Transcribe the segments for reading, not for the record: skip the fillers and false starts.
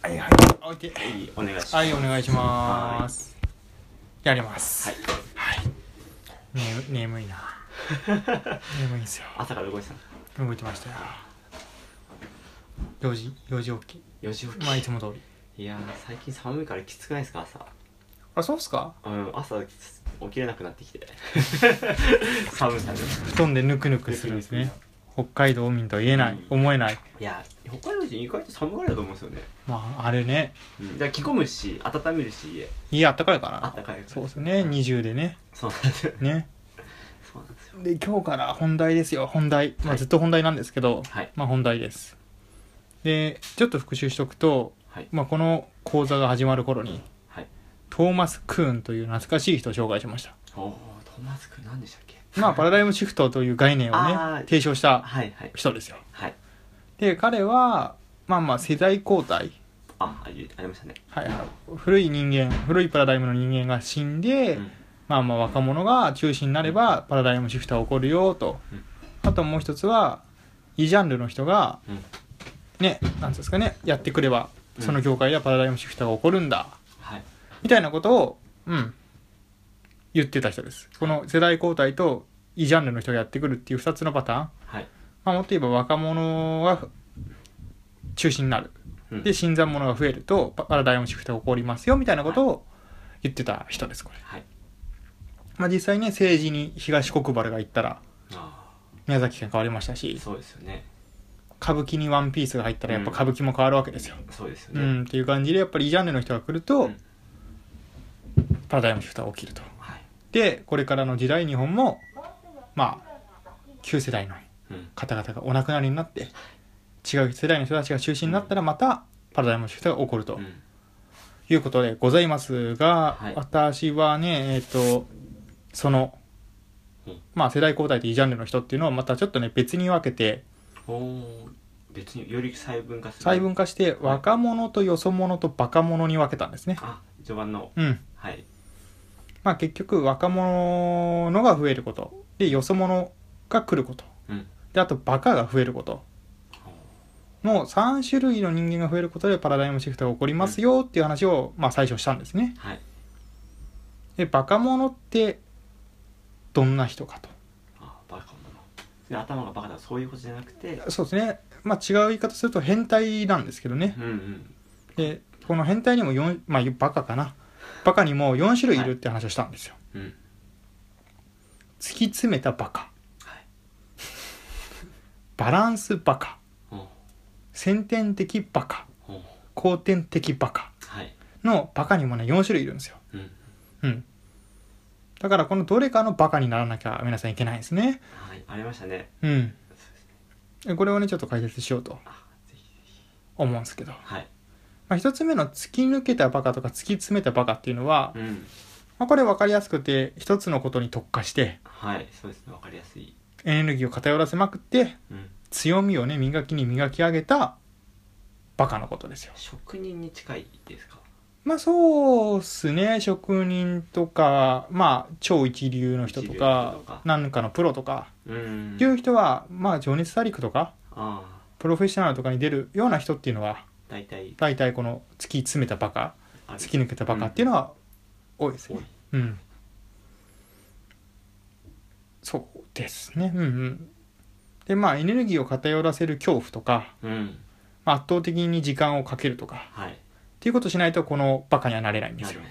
はいはい。置いて。 お願いします。 はい、お願いします。やります。 はい。 はい。眠いな。眠いんですよ。 朝から動いてたの？ 動いてましたよ。4時起き。 4時起き。 まあいつも通り。 いやー、最近寒いからきつくないですか、朝。 あ、そうっすか？ 朝起きれなくなってきて寒さで布団でぬくぬくするんですね。北海道民とは言えない、思えない。 いや、北海道人意外と寒がりだと思うんですよね。 まああれね、 だから着込むし温めるし、 家あったかいかな。 あったかい。 そうですね、20でね。 そうなんですよね。 そうなんですよ。 で、今日から本題ですよ。本題、まあずっと本題なんですけど、 はい、 まあ本題です。で、ちょっと復習しとくと、 はい、 まあこの講座が始まる頃に、 はい、 トーマス・クーンという懐かしい人を紹介しました。 トーマス君何でしたっけ？ まあパラダイムシフトという概念をね提唱した人ですよ。 はい。 で、彼はまあ世代交代、 ありましたね。 はいはい、古いパラダイムの人間が死んで、まあ若者が中心になればパラダイムシフトが起こるよと、あともう一つは異ジャンルの人がね、なんですかね、やってくればその業界ではパラダイムシフトが起こるんだ、みたいなことを言ってた人です。この世代交代と異ジャンルの人がやってくるっていう2つのパターン、まあ、もっと言えば若者が中心になる、で新参者が増えるとパラダイムシフトが起こりますよみたいなことを言ってた人ですこれ、まあ、実際ね、政治に東国原が行ったら宮崎県変わりましたし、 そうですよね。 歌舞伎にワンピースが入ったらやっぱ歌舞伎も変わるわけですよ、 そうですよね。 っていう感じでやっぱり異ジャンルの人が来ると、パラダイムシフトが起きると、でこれからの時代日本もまあ旧世代の方々がお亡くなりになって、違う世代の人たちが中心になったらまたパラダイムシフトが起こると、いうことでございますが、私はねそのまあ世代交代と異ジャンルの人っていうのはまたちょっとね別に分けて、 別により細分化して若者とよそ者とバカ者に分けたんですね。 序盤のまあ結局若者のが増えることで、よそ者が来ること、であとバカが増えることの3種類の人間が増えることでパラダイムシフトが起こりますよっていう話をまあ最初したんですね。でバカ者ってどんな人かと。 バカ者、頭がバカだ、そういうことじゃなくて、 そうですね、まあ違う言い方すると変態なんですけどね、でこの変態にもまあバカかな、バカにも4種類いるって話をしたんですよ、突き詰めたバカ、バランスバカ、先天的バカ、後天的バカのバカにもね4種類いるんですよ、だからこのどれかのバカにならなきゃ皆さんいけないんですね。 ありましたね。 これをねちょっと解説しようと思うんですけど、まあ、一つ目の突き抜けたバカとか突き詰めたバカっていうのは、まあ、これ分かりやすくて一つのことに特化して、 そうですね、分かりやすい。 エネルギーを偏らせまくって、強みをね磨き上げたバカのことですよ。 職人に近いですか？ まあそうっすね、職人とかまあ超一流の人とか何かのプロとかっていう人は、まあ情熱大陸とかプロフェッショナルとかに出るような人っていうのは大体この突き詰めたバカ、突き抜けたバカっていうのは多いですね。そうですね。でまあエネルギーを偏らせる恐怖とか、圧倒的に時間をかけるとか、っていうことをしないとこのバカにはなれないんですよ。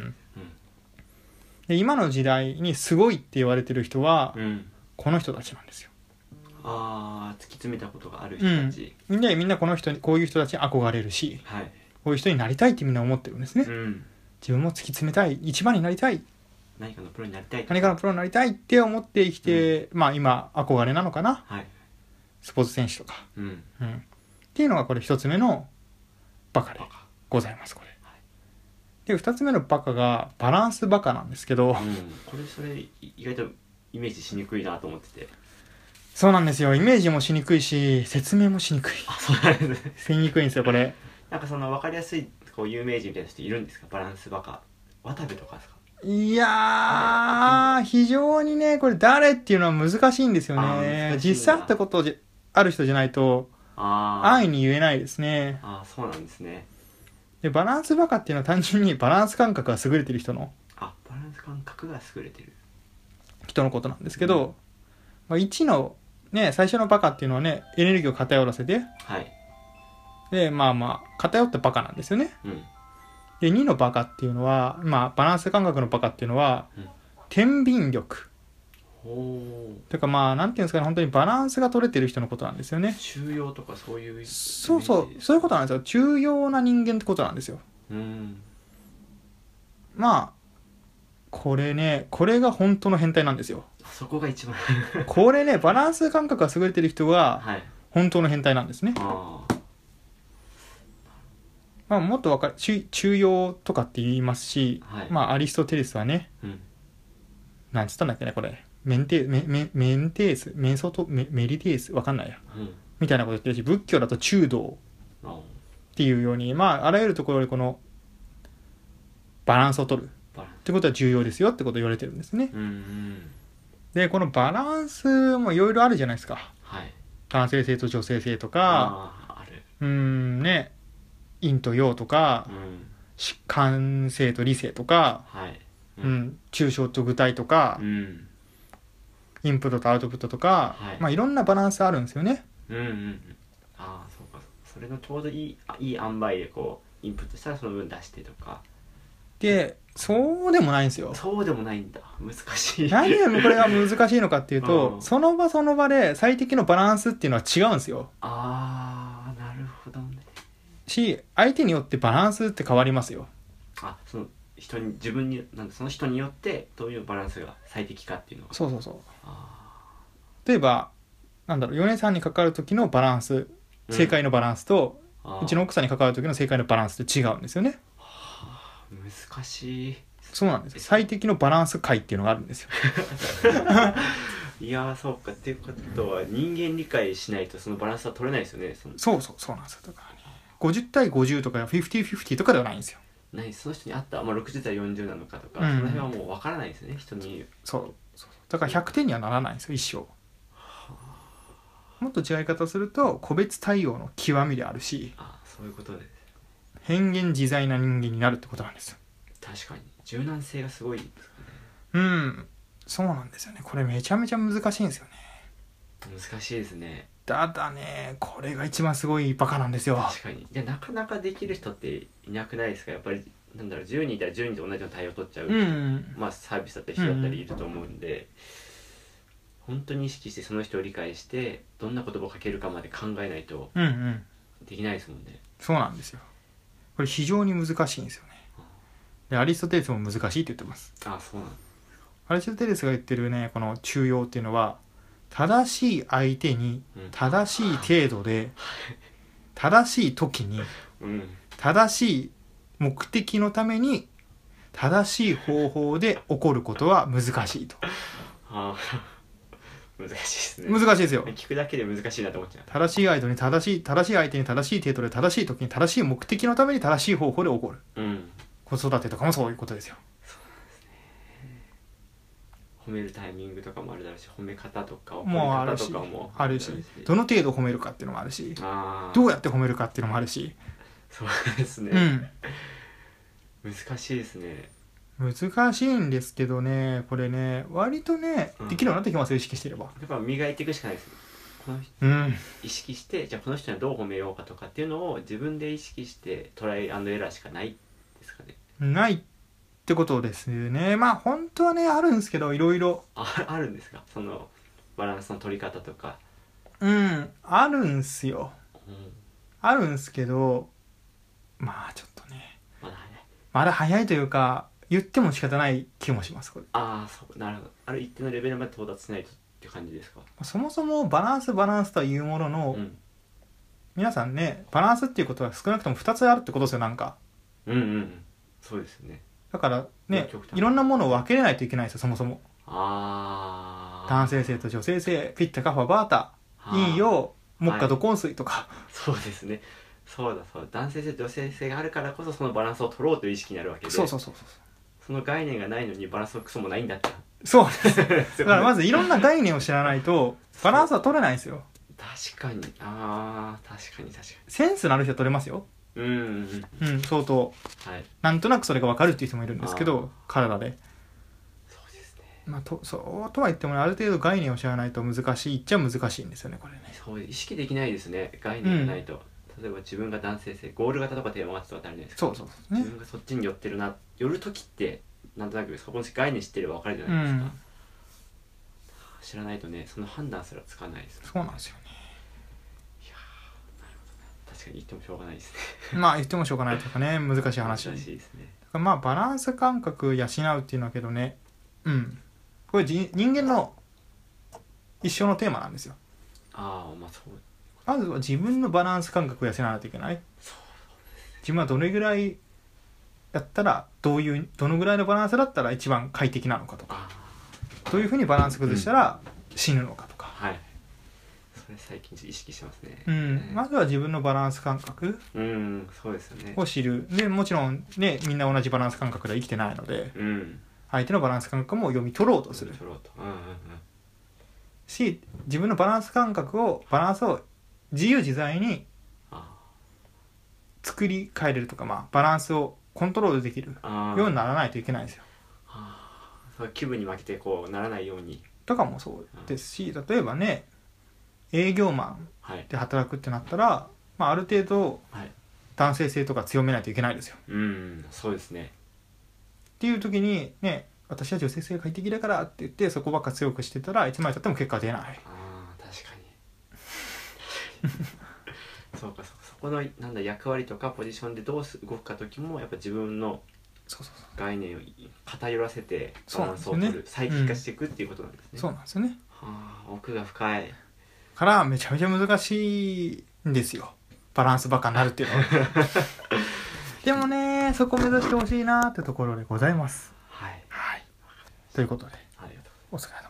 で今の時代にすごいって言われてる人は、この人たちなんですよ。 突き詰めたことがある人たち、 でみんなこういう人たちに憧れるし、こういう人になりたいってみんな思ってるんですね。自分も突き詰めたい、一番になりたい、 何かのプロになりたいって思って生きて、まあ今憧れなのかな、スポーツ選手とか、っていうのがこれ一つ目のバカでございますこれ。で二つ目のバカがバランスバカなんですけど、 それ意外とイメージしにくいなと思ってて。 そうなんですよ、イメージもしにくいし説明もしにくい。 そうなんですね。 しにくいんですよこれ。 なんかその分かりやすいこう有名人みたいな人いるんですか？バランスバカ、渡部とかですか？ いやー非常にねこれ誰っていうのは難しいんですよね。実際会ったことある人じゃないと安易に言えないですね。 そうなんですね。 でバランスバカっていうのは単純にバランス感覚が優れてる人のバランス感覚が優れてる。 人のことなんですけど、まあ、1のね最初のバカっていうのはねエネルギーを偏らせて、 はい。 でまあ偏ったバカなんですよね。 うん。 で2のバカっていうのは、まあ、バランス感覚のバカっていうのは、天秤力ほう。 というかまあなんていうんですかね、本当にバランスが取れてる人のことなんですよね。 中庸とかそういう。 そういうことなんですよ。重要な人間ってことなんですよ。まあこれが本当の変態なんですよ。 そこが一番これねバランス感覚が優れてる人がはい。 本当の変態なんですね。まあもっと中庸とかって言いますし、 はい、 まあアリストテレスはね、なんつったんだっけねこれメンテースメンソとメリテースわかんないや、みたいなこと言ってるし、仏教だと中道っていうように、まああらゆるところでこのバランスを取るってことは重要ですよってことを言われてるんですね。でこのバランスもいろいろあるじゃないですか、 はい、 男性性と女性性とか、ね、陰と陽とか、感性と理性とか、抽象と具体とか、インプットとアウトプットとか、まあいろんなバランスあるんですよね。 そうか。それのちょうどいい塩梅でこうインプットしたらその分出してとかで、そうでもないんですよ。 そうでもないんだ。難しい。 何でこれが難しいのかっていうと、その場その場で最適のバランスっていうのは違うんですよ。 なるほどね。 相手によってバランスって変わりますよ。 その人に自分にその人によってどういうバランスが最適かっていうのが。 そう例えば米さんに関わる時のバランス、正解のバランスと、うちの奥さんに関わる時の正解のバランスって違うんですよね。 難しい。 そうなんですよ。最適のバランス解っていうのがあるんですよ。 いやそうか。っていうことは人間理解しないとそのバランスは取れないですよね。 そうなんですよ。だからね、50対50とか 50-50 とかではないんですよ。 その人に合った、60対40なのかとか、その辺はもう分からないですね、人に。 そうだから100点にはならないんですよ、一生。もっと違い方すると個別対応の極みであるし、 そういうことです。 変幻自在な人間になるってことなんですよ。 確かに柔軟性がすごいですかね。 そうなんですよね。これめちゃめちゃ難しいんですよね。 難しいですね。 ただね、これが一番すごいバカなんですよ。 確かに。なかなかできる人っていなくないですか。やっぱり10人いたら10人と同じような対応を取っちゃう、まあサービスだったり人だったりいると思うんで、本当に意識してその人を理解してどんな言葉をかけるかまで考えないとできないですもんね。 そうなんですよ。これ非常に難しいんですよね。でアリストテレスも難しいって言ってます。 そうなんです。 アリストテレスが言ってるね、この中庸っていうのは、正しい相手に正しい程度で、正しい時に正しい目的のために正しい方法で起こることは難しいと。 難しいですね。 難しいですよ。 聞くだけで難しいなと思っちゃう。 正しい相手に正しい程度で正しい時に正しい目的のために正しい方法で起こる。子育てとかもそういうことですよ。 褒めるタイミングとかもあるだろうし、褒め方とかもあるし、どの程度褒めるかっていうのもあるし、どうやって褒めるかっていうのもあるし。 そうですね。難しいですね。 難しいんですけどね、これね割とねできるようになってきますよ、意識してれば。 やっぱ磨いていくしかないですね。この人、意識して、じゃあこの人にはどう褒めようかとかっていうのを自分で意識してトライアンドエラーしかないですかね。 ないってことですね。まあ本当はねあるんですけど、いろいろあるんですか、そのバランスの取り方とか。 あるんすよ、あるんすけど、まあちょっとねまだ早いというか、言っても仕方ない気もします、これ。 そうなるほど。ある一定のレベルまで到達しないとっていう感じですか。 そもそもバランスとはいうものの、皆さんね、バランスっていうことは少なくとも2つあるってことですよ、なんか。 そうですね。 だからね、いろんなものを分けれないといけないですよ、そもそも。男性性と女性性、ピッタカファバータ、陰陽、木下土根水とか。 そうですね。そう男性性と女性性があるからこそそのバランスを取ろうという意識になるわけで。 そうその概念がないのにバランスのクソもないんだって。 そうですだからまずいろんな概念を知らないとバランスは取れないんですよ。 確かに。確かにセンスのある人は取れますよ。 相当、 はい、 なんとなくそれが分かるっていう人もいるんですけど、体で。 そうですね。 まあそうとは言っても、ね、ある程度概念を知らないと難しいっちゃ難しいんですよね、これね。 そう意識できないですね、概念がないと。例えば自分が男性性ゴール型とかテーマ型とかってあるじゃないですか。 そう、ね、 自分がそっちに寄ってるな、寄る時ってなんとなくそこの概念知ってれば分かるじゃないですか、知らないとね、その判断すらつかないです、ね、 そうなんですよね。 いやなるほど、ね、確かに言ってもしょうがないですねまあ言ってもしょうがないというかね、難しい話。 難しいですね。 だからまあバランス感覚養うっていうのはけどね、これ人間の一生のテーマなんですよ。 まあそう。 まずは自分のバランス感覚を養わないといけない。自分はどれぐらいやったらどのぐらいのバランスだったら一番快適なのかとか、どういうふうにバランス崩したら死ぬのかとか、 はい、それ最近意識しますね。 まずは自分のバランス感覚そうですよねを知る。でもちろんね、みんな同じバランス感覚では生きてないので、相手のバランス感覚も読み取ろうとするし、自分のバランスを自由自在に作り変えれるとか、バランスをコントロールできるようにならないといけないんですよ。 そう気分に負けてこうならないようにとかもそうですし、例えばね、営業マンで働くってなったら、ある程度男性性とか強めないといけないですよ。 そうですね。 っていう時にね、私は女性性が快適だからって言ってそこばっか強くしてたらいつまでたっても結果出ない。 確かにそうか、そこの役割とかポジションでどう動くか時もやっぱ自分の概念を偏らせてバランスを取る、最適化していくっていうことなんですね。 そうなんですよね。 奥が深いからめちゃめちゃ難しいんですよ、バランスバカになるっていうのはでもね、そこ目指してほしいなってところでございます。はい、ということでお疲れ様。